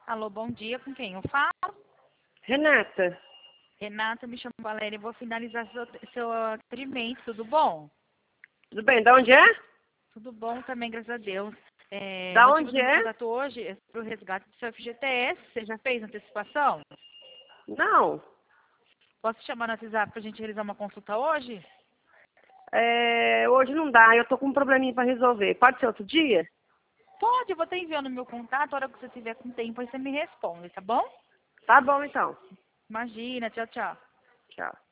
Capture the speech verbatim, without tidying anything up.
Alô, bom dia, com quem eu falo? Renata, Renata, me chamo Valéria e vou finalizar seu, seu atendimento, tudo bom? tudo bem? Da onde é? Tudo bom também, graças a Deus. É, Da motivo onde do meu é? contato hoje é para o resgate do seu F G T S. Você já fez antecipação? Não. Posso te chamar no WhatsApp para a gente realizar uma consulta hoje? É, hoje não dá, eu tô com um probleminha para resolver. Pode ser outro dia? Pode, eu vou estar enviando o meu contato, a hora que você tiver com tempo, aí você me responde, tá bom? Tá bom então. Imagina, tchau, tchau. Tchau.